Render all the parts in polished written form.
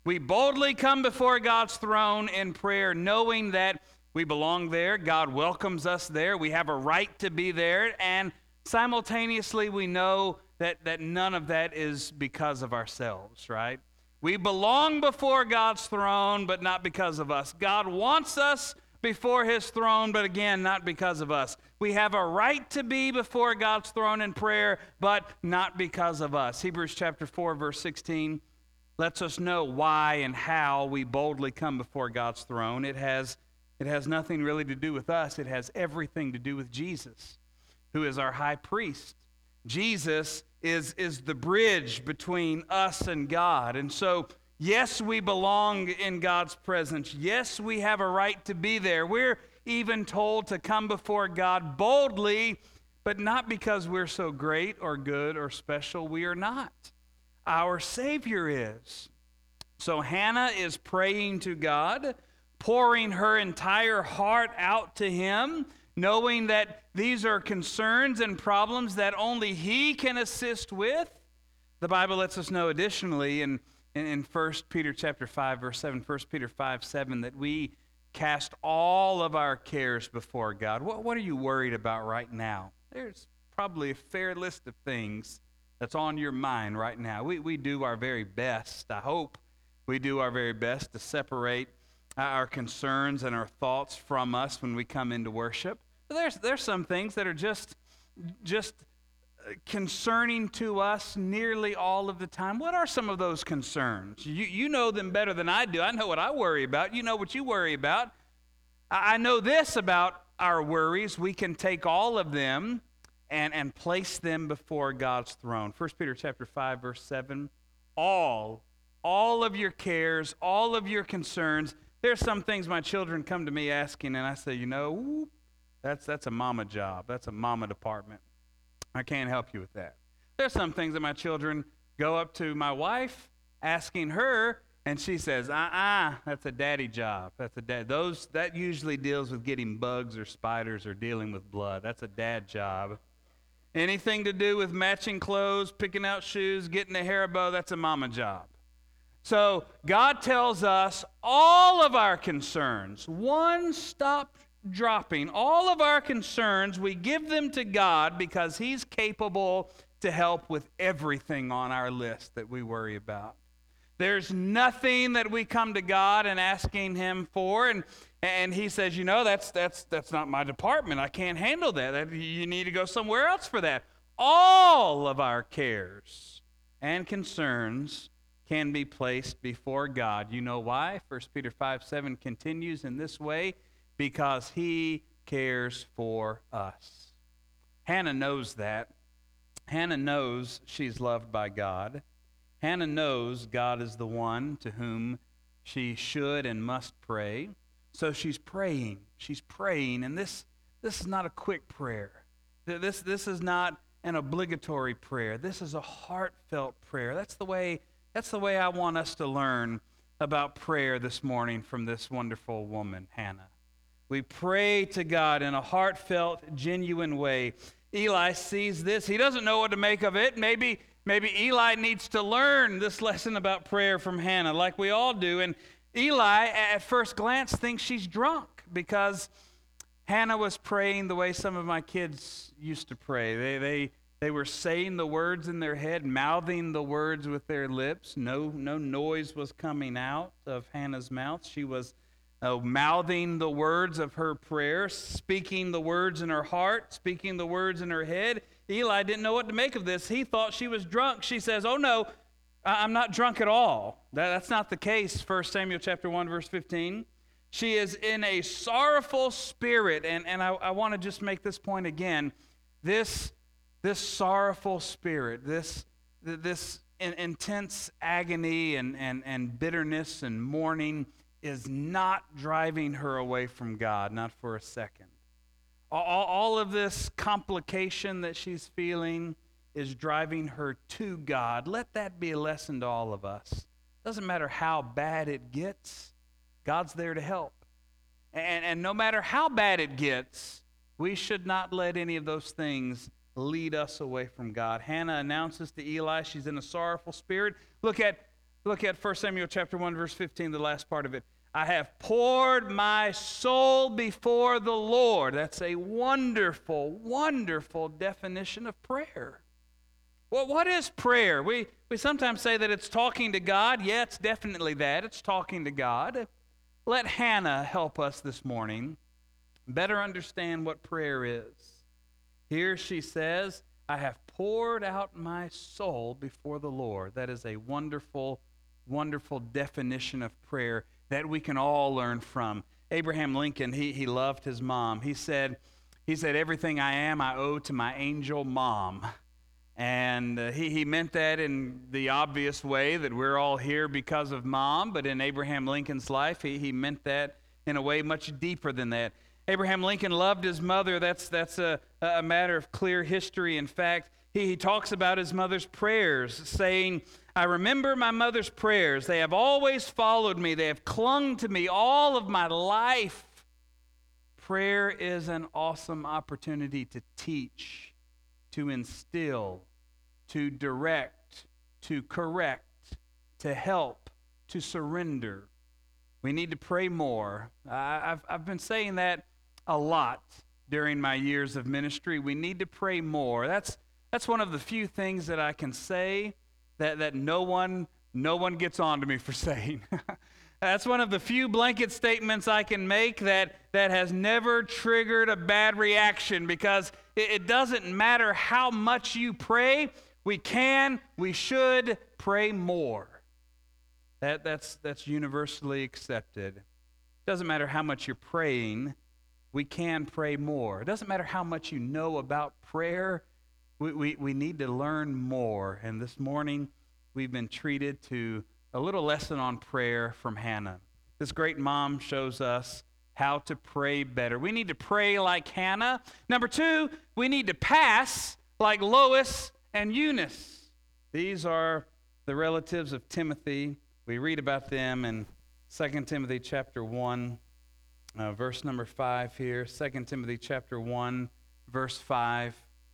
We boldly come before God's throne in prayer, knowing that we belong there. God welcomes us there. We have a right to be there. And simultaneously, we know that none of that is because of ourselves, right? We belong before God's throne, but not because of us. God wants us before his throne, but again, not because of us. We have a right to be before God's throne in prayer, but not because of us. Hebrews chapter 4, verse 16 lets us know why and how we boldly come before God's throne. It has nothing really to do with us. It has everything to do with Jesus, who is our high priest. Jesus is the bridge between us and God. And so, yes, we belong in God's presence. Yes, we have a right to be there. We're even told to come before God boldly, but not because we're so great or good or special. We are not. Our Savior is. So Hannah is praying to God, pouring her entire heart out to him, knowing that these are concerns and problems that only he can assist with. The Bible lets us know additionally in 1 Peter chapter 5, verse 7, 1 Peter 5, 7, that we cast all of our cares before God. What are you worried about right now? There's probably a fair list of things that's on your mind right now. We do our very best, I hope we do our very best to separate our concerns and our thoughts from us when we come into worship. But there's some things that are just concerning to us nearly all of the time. What are some of those concerns? You know them better than I do. I know what I worry about. You know what you worry about. I know this about our worries. We can take all of them and place them before God's throne. 1 Peter chapter 5, verse 7, all of your cares, all of your concerns. There's some things my children come to me asking, and I say, that's a mama job. That's a mama department. I can't help you with that. There's some things that my children go up to my wife asking her, and she says, that's a daddy job. That's a dad. That usually deals with getting bugs or spiders or dealing with blood. That's a dad job. Anything to do with matching clothes, picking out shoes, getting a hair bow, that's a mama job. So God tells us all of our concerns, one stop dropping, all of our concerns, we give them to God because he's capable to help with everything on our list that we worry about. There's nothing that we come to God and asking him for, and he says, that's not my department. I can't handle that. You need to go somewhere else for that. All of our cares and concerns can be placed before God. You know why? 1 Peter 5, 7 continues in this way, because he cares for us. Hannah knows that. Hannah knows she's loved by God. Hannah knows God is the one to whom she should and must pray. So she's praying. She's praying, and this is not a quick prayer. This is not an obligatory prayer. This is a heartfelt prayer. That's the way I want us to learn about prayer this morning from this wonderful woman, Hannah. We pray to God in a heartfelt, genuine way. Eli sees this. He doesn't know what to make of it. Maybe Eli needs to learn this lesson about prayer from Hannah, like we all do. And Eli, at first glance, thinks she's drunk because Hannah was praying the way some of my kids used to pray. They were saying the words in their head, mouthing the words with their lips. No noise was coming out of Hannah's mouth. She was mouthing the words of her prayer, speaking the words in her heart, speaking the words in her head. Eli didn't know what to make of this. He thought she was drunk. She says, "Oh no, I'm not drunk at all." That's not the case. 1 Samuel chapter 1, verse 15. She is in a sorrowful spirit, and I want to just make this point again. This sorrowful spirit, this intense agony and bitterness and mourning is not driving her away from God, not for a second. All of this complication that she's feeling is driving her to God. Let that be a lesson to all of us. Doesn't matter how bad it gets, God's there to help. And no matter how bad it gets, we should not let any of those things lead us away from God. Hannah announces to Eli she's in a sorrowful spirit. Look at Look at 1 Samuel chapter 1, verse 15, the last part of it. I have poured my soul before the Lord. That's a wonderful, wonderful definition of prayer. Well, what is prayer? We sometimes say that it's talking to God. Yeah, it's definitely that. It's talking to God. Let Hannah help us this morning better understand what prayer is. Here she says, I have poured out my soul before the Lord. That is a wonderful, wonderful definition of prayer that we can all learn from. Abraham Lincoln, he loved his mom. He said, everything I am, I owe to my angel mom. And he meant that in the obvious way that we're all here because of mom, but in Abraham Lincoln's life, he meant that in a way much deeper than that. Abraham Lincoln loved his mother. That's a matter of clear history. In fact, he talks about his mother's prayers, saying, I remember my mother's prayers. They have always followed me. They have clung to me all of my life. Prayer is an awesome opportunity to teach, to instill, to direct, to correct, to help, to surrender. We need to pray more. I've been saying that a lot during my years of ministry. We need to pray more. That's one of the few things that I can say that no one gets on to me for saying. That's one of the few blanket statements I can make that has never triggered a bad reaction, because it doesn't matter how much you pray, we should pray more. That's universally accepted. Doesn't matter how much you're praying, we can pray more. It doesn't matter how much you know about prayer, we need to learn more. And this morning, we've been treated to a little lesson on prayer from Hannah. This great mom shows us how to pray better. We need to pray like Hannah. Number 2, we need to pass like Lois and Eunice. These are the relatives of Timothy. We read about them in 2 Timothy chapter 1, verse number 5 here. 2 Timothy chapter 1, verse 5.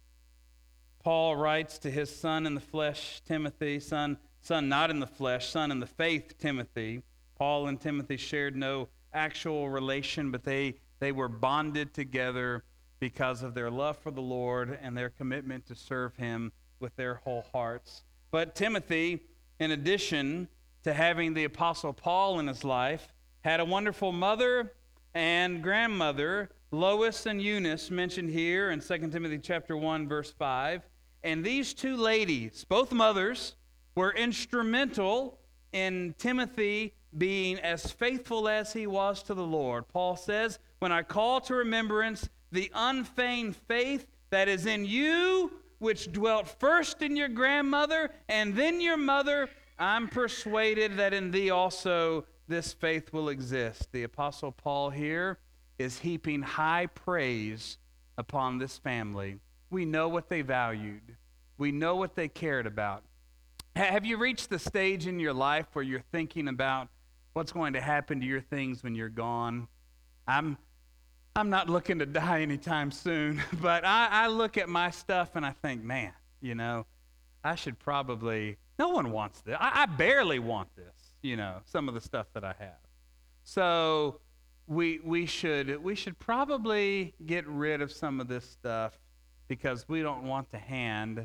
Paul writes to his son in the flesh, Timothy, son not in the flesh, son in the faith, Timothy. Paul and Timothy shared no actual relation, but they were bonded together because of their love for the Lord and their commitment to serve him with their whole hearts. But Timothy, in addition to having the Apostle Paul in his life, had a wonderful mother and grandmother, Lois and Eunice, mentioned here in 2 Timothy chapter 1, verse 5. And these two ladies, both mothers, were instrumental in Timothy being as faithful as he was to the Lord. Paul says, when I call to remembrance the unfeigned faith that is in you, which dwelt first in your grandmother and then your mother, I'm persuaded that in thee also this faith will exist. The Apostle Paul here is heaping high praise upon this family. We know what they valued. We know what they cared about. Have you reached the stage in your life where you're thinking about what's going to happen to your things when you're gone? I'm not looking to die anytime soon, but I look at my stuff and I think, man, I should probably, no one wants this. I barely want this, some of the stuff that I have. So we should probably get rid of some of this stuff, because we don't want to hand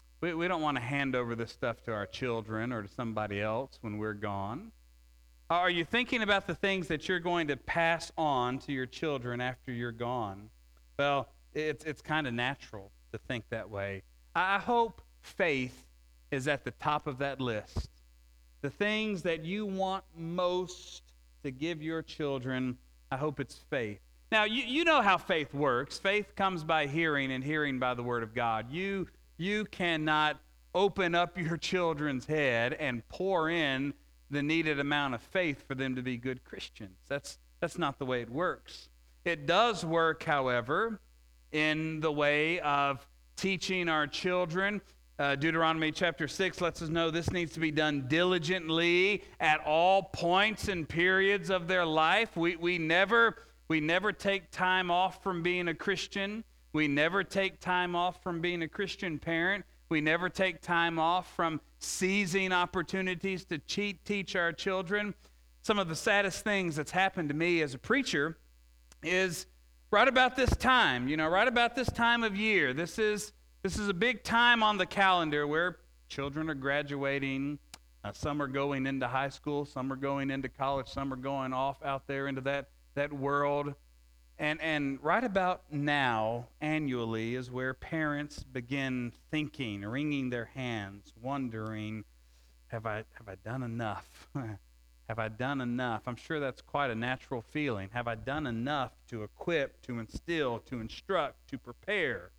over this stuff to our children or to somebody else when we're gone. Are you thinking about the things that you're going to pass on to your children after you're gone? Well, it's kind of natural to think that way. I hope faith is at the top of that list. The things that you want most to give your children, I hope it's faith. Now, you know how faith works. Faith comes by hearing, and hearing by the Word of God. You cannot open up your children's head and pour in the needed amount of faith for them to be good Christians. That's not the way it works. It does work, however, in the way of teaching our children. Deuteronomy chapter 6 lets us know this needs to be done diligently at all points and periods of their life. We never take time off from being a Christian. We never take time off from being a Christian parent. We never take time off from seizing opportunities to teach our children. Some of the saddest things that's happened to me as a preacher is right about this time, right about this time of year. This is a big time on the calendar where children are graduating. Some are going into high school, some are going into college, some are going off out there into that world. And right about now, annually, is where parents begin thinking, wringing their hands, wondering, have I done enough? Have I done enough? I'm sure that's quite a natural feeling. Have I done enough to equip, to instill, to instruct, to prepare?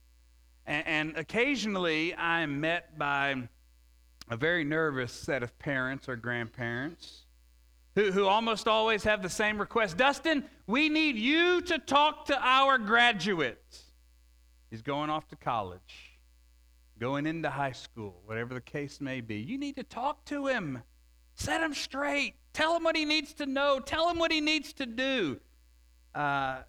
And occasionally I'm met by a very nervous set of parents or grandparents who almost always have the same request. Dustin, we need you to talk to our graduate. He's going off to college, going into high school, whatever the case may be. You need to talk to him. Set him straight. Tell him what he needs to know. Tell him what he needs to do. I'm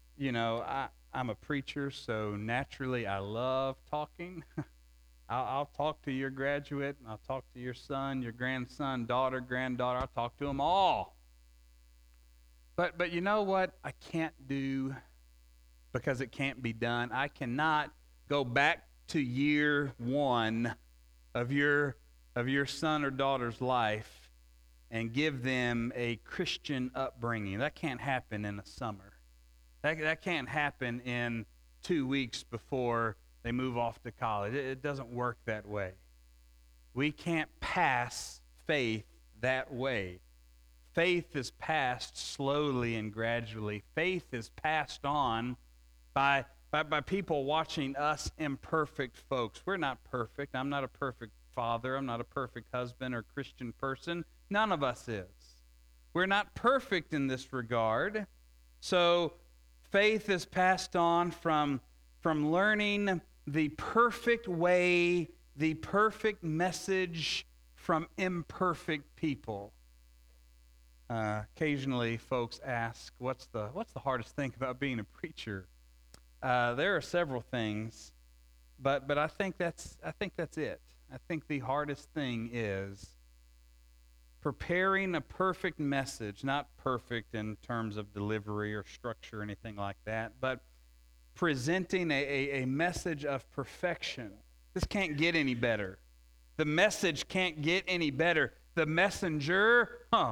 a preacher, so naturally I love talking. I'll talk to your graduate, and I'll talk to your son, your grandson, daughter, granddaughter. I'll talk to them all. But you know what I can't do because it can't be done? I cannot go back to year one of your son or daughter's life and give them a Christian upbringing. That can't happen in the summer. That can't happen in 2 weeks before they move off to college. It doesn't work that way. We can't pass faith that way. Faith is passed slowly and gradually. Faith is passed on by people watching us imperfect folks. We're not perfect. I'm not a perfect father. I'm not a perfect husband or Christian person. None of us is. We're not perfect in this regard. So faith is passed on from learning the perfect way, the perfect message from imperfect people. Occasionally, folks ask, "What's the hardest thing about being a preacher?" There are several things, but I think that's it. I think the hardest thing is preparing a perfect message, not perfect in terms of delivery or structure or anything like that, but presenting a message of perfection. This can't get any better. The message can't get any better. The messenger,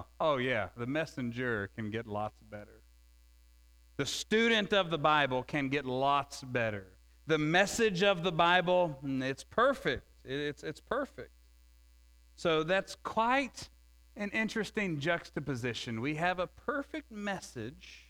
the messenger can get lots better. The student of the Bible can get lots better. The message of the Bible, it's perfect. It's perfect. So that's quite an interesting juxtaposition. We have a perfect message.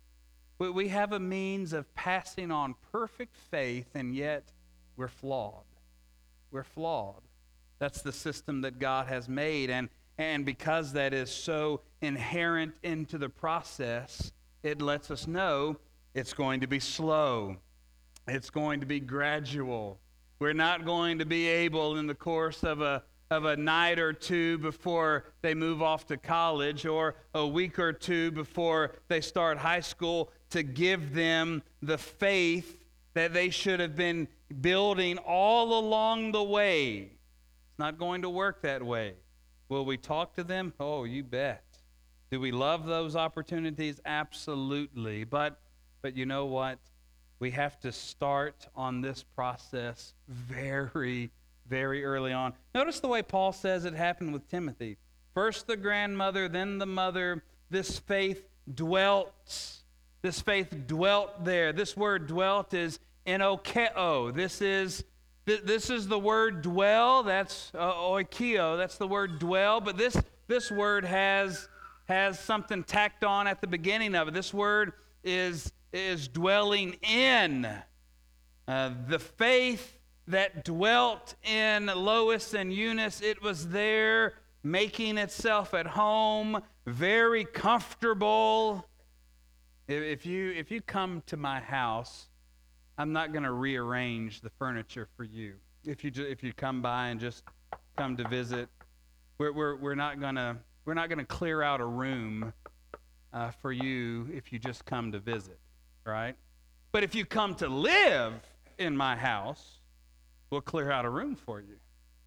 We have a means of passing on perfect faith, and yet we're flawed. We're flawed. That's the system that God has made, and because that is so inherent into the process, it lets us know it's going to be slow. It's going to be gradual. We're not going to be able in the course of a night or two before they move off to college or a week or two before they start high school to give them the faith that they should have been building all along the way. It's not going to work that way. Will we talk to them? Oh, you bet. Do we love those opportunities? Absolutely. But you know what? We have to start on this process very, very early on. Notice the way Paul says it happened with Timothy. First the grandmother, then the mother. This faith dwelt. This faith dwelt there. This word dwelt is enokeo. This is the word dwell. That's oikio. That's the word dwell. But this word has something tacked on at the beginning of it. This word is dwelling in. The faith that dwelt in Lois and Eunice, it was there making itself at home, very comfortable. If you come to my house, I'm not going to rearrange the furniture for you. If you come by and just come to visit, we're not going to clear out a room for you if you just come to visit, right? But if you come to live in my house, we'll clear out a room for you.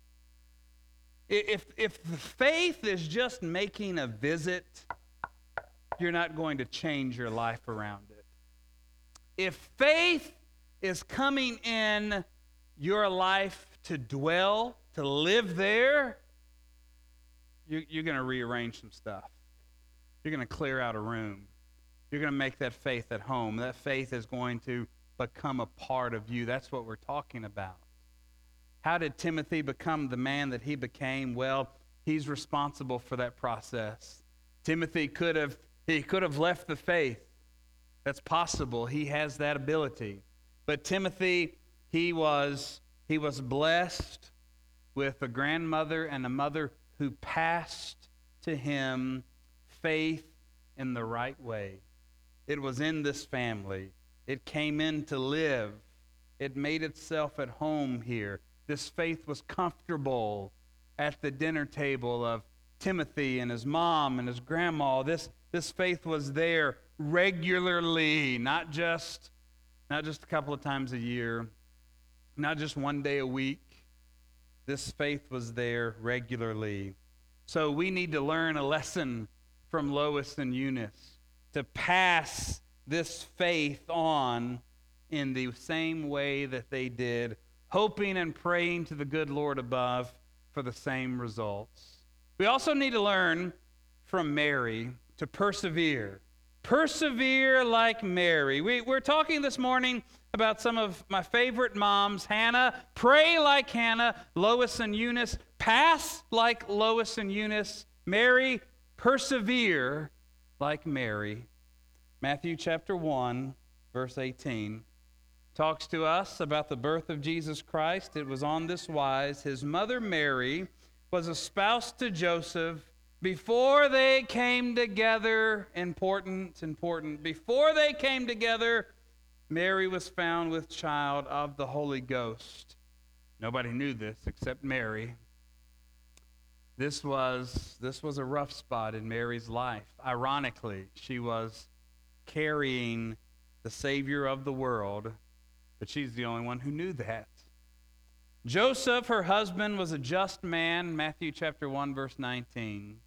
If the faith is just making a visit, you're not going to change your life around it. If faith is coming in your life to dwell, to live there, you're going to rearrange some stuff. You're going to clear out a room. You're going to make that faith at home. That faith is going to become a part of you. That's what we're talking about. How did Timothy become the man that he became? Well, he's responsible for that process. Timothy could have left the faith. That's possible. He has that ability. But Timothy, he was blessed with a grandmother and a mother who passed to him faith in the right way. It was in this family. It came in to live. It made itself at home here. This faith was comfortable at the dinner table of Timothy and his mom and his grandma. This faith was there regularly, not just a couple of times a year, not just one day a week. This faith was there regularly. So we need to learn a lesson from Lois and Eunice to pass this faith on in the same way that they did, hoping and praying to the good Lord above for the same results. We also need to learn from Mary to persevere. Persevere like Mary. We're talking this morning about some of my favorite moms. Hannah, pray like Hannah. Lois and Eunice, pass like Lois and Eunice. Mary, persevere like Mary. Matthew chapter 1, verse 18, talks to us about the birth of Jesus Christ. It was on this wise. His mother Mary was espoused to Joseph before they came together. Important. Before they came together, Mary was found with child of the Holy Ghost. Nobody knew this except Mary. This was a rough spot in Mary's life. Ironically, she was carrying the Savior of the world, but she's the only one who knew that. Joseph, her husband, was a just man, Matthew chapter 1, verse 19.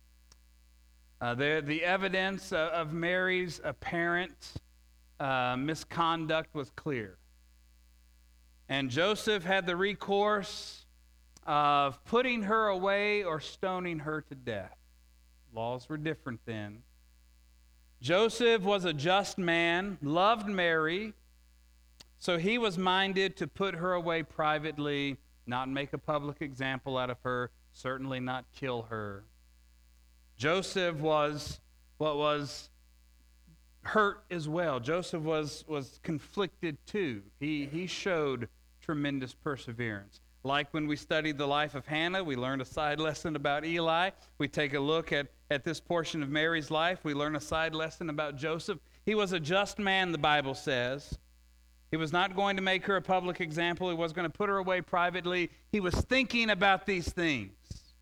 The evidence of Mary's apparent misconduct was clear. And Joseph had the recourse of putting her away or stoning her to death. Laws were different then. Joseph was a just man, loved Mary, so he was minded to put her away privately, not make a public example out of her, certainly not kill her. Joseph was hurt as well. Joseph was conflicted too. He showed tremendous perseverance. Like when we studied the life of Hannah, we learned a side lesson about Eli. We take a look at this portion of Mary's life. We learn a side lesson about Joseph. He was a just man, the Bible says. He was not going to make her a public example. He was going to put her away privately. He was thinking about these things.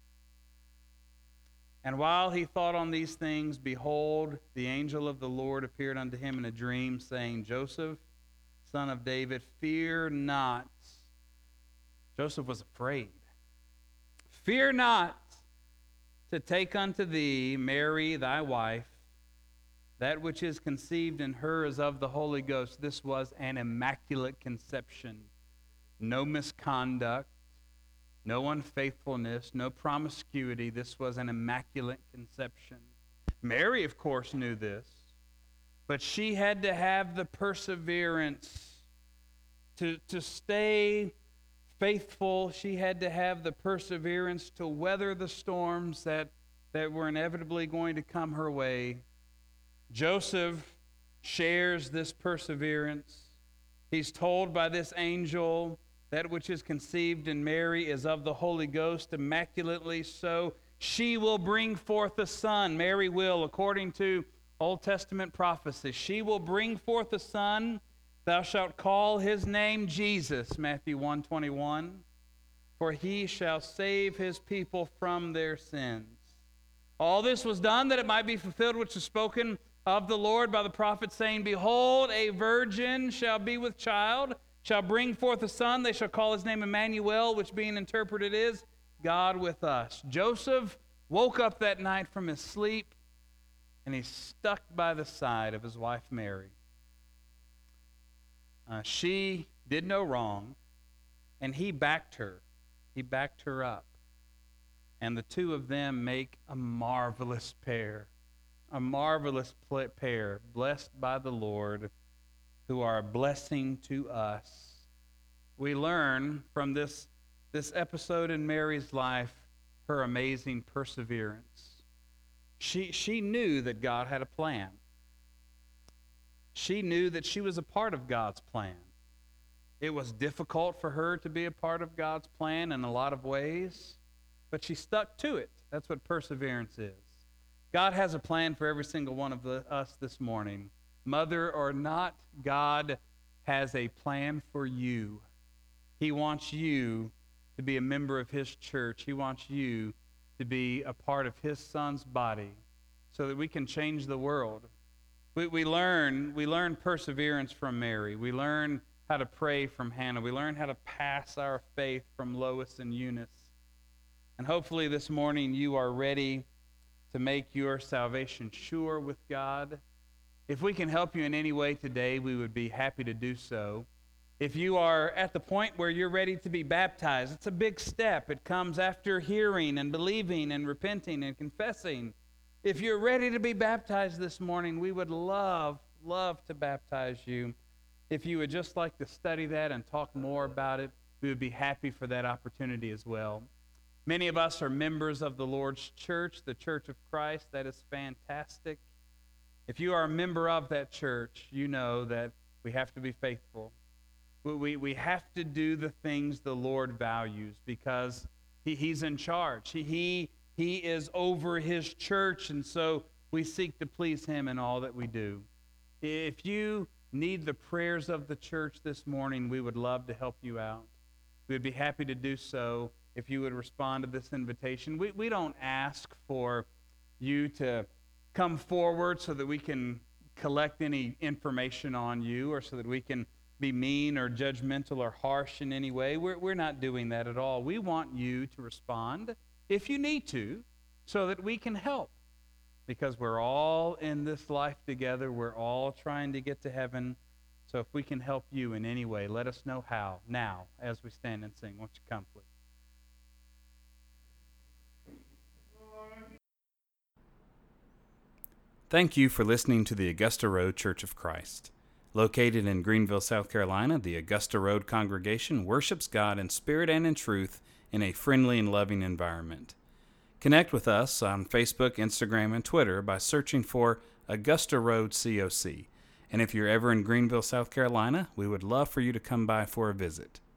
And while he thought on these things, behold, the angel of the Lord appeared unto him in a dream, saying, Joseph, son of David, fear not. Joseph was afraid. Fear not to take unto thee Mary thy wife. That which is conceived in her is of the Holy Ghost. This was an immaculate conception. No misconduct, no unfaithfulness, no promiscuity. This was an immaculate conception. Mary, of course, knew this, but she had to have the perseverance to stay faithful. She had to have the perseverance to weather the storms that were inevitably going to come her way. Joseph shares this perseverance. He's told by this angel, that which is conceived in Mary is of the Holy Ghost, immaculately so. She will bring forth a son. Mary will, according to Old Testament prophecy. She will bring forth a son. Thou shalt call his name Jesus, Matthew 1:21. For he shall save his people from their sins. All this was done that it might be fulfilled which is spoken of the Lord by the prophet, saying, Behold, a virgin shall be with child, shall bring forth a son. They shall call his name Emmanuel, which being interpreted is God with us. Joseph woke up that night from his sleep, and he stuck by the side of his wife Mary. She did no wrong, and he backed her. He backed her up. And the two of them make a marvelous pair. A marvelous pair, blessed by the Lord, who are a blessing to us. We learn from this episode in Mary's life her amazing perseverance. She knew that God had a plan. She knew that she was a part of God's plan. It was difficult for her to be a part of God's plan in a lot of ways, but she stuck to it. That's what perseverance is. God has a plan for every single one of us this morning. Mother or not, God has a plan for you. He wants you to be a member of his church. He wants you to be a part of his son's body so that we can change the world. We learn perseverance from Mary. We learn how to pray from Hannah. We learn how to pass our faith from Lois and Eunice. And hopefully this morning you are ready to make your salvation sure with God. If we can help you in any way today, we would be happy to do so. If you are at the point where you're ready to be baptized, it's a big step. It comes after hearing and believing and repenting and confessing. If you're ready to be baptized this morning, we would love to baptize you. If you would just like to study that and talk more about it, we would be happy for that opportunity as well. Many of us are members of the Lord's church, the Church of Christ. That is fantastic. If you are a member of that church, you know that we have to be faithful. We have to do the things the Lord values because he's in charge. He is over his church, and so we seek to please him in all that we do. If you need the prayers of the church this morning, we would love to help you out. We would be happy to do so if you would respond to this invitation. We don't ask for you to come forward so that we can collect any information on you or so that we can be mean or judgmental or harsh in any way. We're not doing that at all. We want you to respond if you need to so that we can help, because we're all in this life together. We're all trying to get to heaven. So if we can help you in any way, let us know how now as we stand and sing. Won't you come, please? Thank you for listening to the Augusta Road Church of Christ. Located in Greenville, South Carolina, the Augusta Road congregation worships God in spirit and in truth in a friendly and loving environment. Connect with us on Facebook, Instagram, and Twitter by searching for Augusta Road COC. And if you're ever in Greenville, South Carolina, we would love for you to come by for a visit.